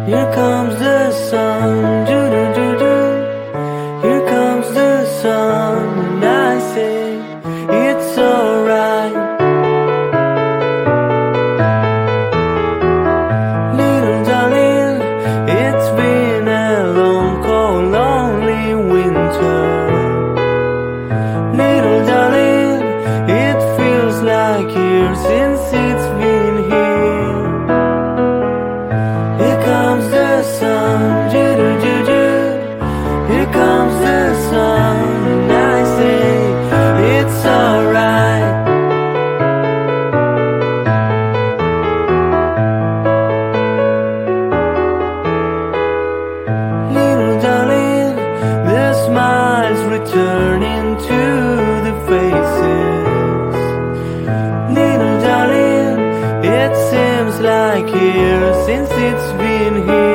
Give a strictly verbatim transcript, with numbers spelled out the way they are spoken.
Here comes the sun, doo-doo-doo-doo. Here comes the sun, and I say it's alright. Little darling, it's been a long, cold, lonely winter. Little darling, it feels like years since it's been here. Here comes the sun, doo-doo-doo-doo. Here comes the sun, and I say it's alright. Little darling, the smiles returning to the faces. Little darling, it seems like years since it's been here.